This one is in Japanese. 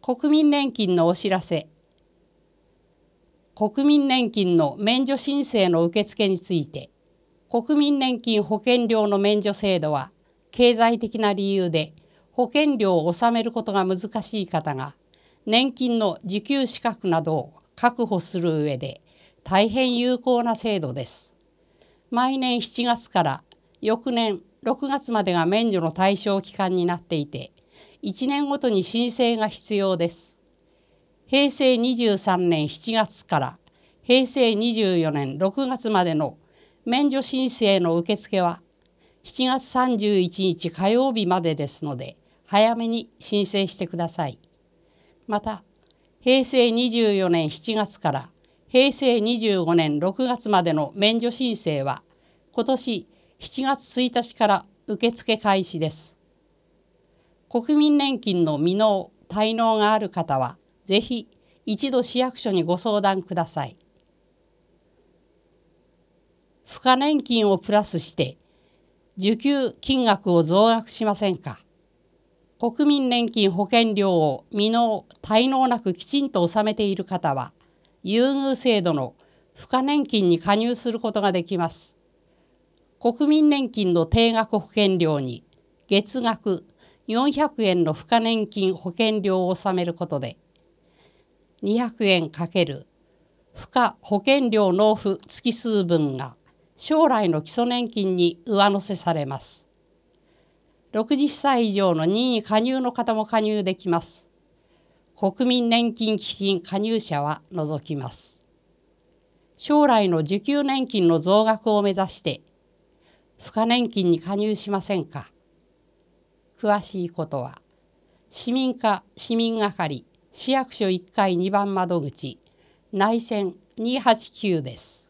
国民年金のお知らせ。国民年金の免除申請の受付について、国民年金保険料の免除制度は、経済的な理由で保険料を納めることが難しい方が、年金の受給資格などを確保する上で、大変有効な制度です。毎年7月から翌年6月までが免除の対象期間になっていて、1年ごとに申請が必要です。平成23年7月から平成24年6月までの免除申請の受付は7月31日火曜日までですので、早めに申請してください。また、平成24年7月から平成25年6月までの免除申請は今年7月1日から受付開始です。国民年金の未納・滞納がある方は、ぜひ一度市役所にご相談ください。付加年金をプラスして受給金額を増額しませんか。国民年金保険料を未納・滞納なくきちんと納めている方は、優遇制度の付加年金に加入することができます。国民年金の定額保険料に月額400円の付加年金保険料を納めることで、200円×付加保険料納付月数分が将来の基礎年金に上乗せされます。60歳以上の任意加入の方も加入できます。国民年金基金加入者は除きます。将来の受給年金の増額を目指して付加年金に加入しませんか。詳しいことは市民課市民係市役所1階2番窓口内線289です。